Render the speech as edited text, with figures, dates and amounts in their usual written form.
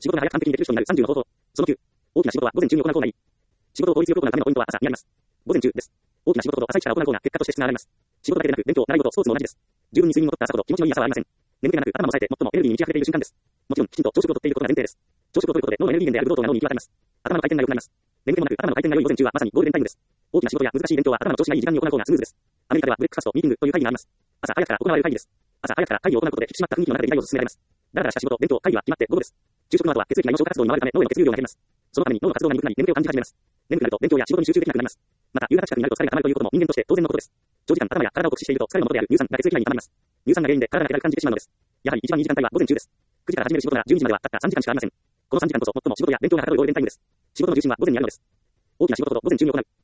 仕事が早く完璧にできる人になる30の方法。その9。大きな仕事は午前中に行う方がいい。仕事を効率よく行うためのポイントは朝にあります。午前中です。大きな仕事ほど朝一から行う方が結果として質が上がります。仕事だけでなく勉強、習い事、スポーツも同じです。十分に睡眠をとった朝ほど気持ちのいい朝はありません。眠気がなく頭も冴えて最もエネルギーに満ち溢れている瞬間です。もちろんきちんと朝食をとっていることが前提です。朝食をとることで脳のエネルギー源であるブドウ糖が脳に行き渡ります。頭の回転が良くなります。眠気もなく頭の回転が良い午前中はまさにゴールデンタイムです。大きな仕事や難しい勉強は頭の調子がいい時間に行う方がスムーズです。アメリカではブレックファストミーティングという会議があります。朝早くから行われる会議です。朝早くから会議を行うことで引き締まった雰囲気の中で未来を進められます。だらだらした仕事、勉強、会議は決まって午後です。昼食の後は血液が胃の消化活動に回るため脳への血流量が減ります。そのために脳の活動が鈍くなり眠気を感じ始めます。眠くなると勉強や仕事に集中できなくなります。また夕方近くになると疲れが溜まるということも人間として当然のことです。長時間頭や体を酷使していると疲れの元である乳酸が血液内に溜まります。乳酸が原因で体が気だるく感じてしまうのです。やはり一番いい時間帯は午前中です。9時から始める仕事なら12時まではたった3時間しかありません。この3時間こそ最も仕事や勉強がはかどるゴールデンタイムです。仕事の重心は午前にあるのです。大きな仕事ほど午前中に行う。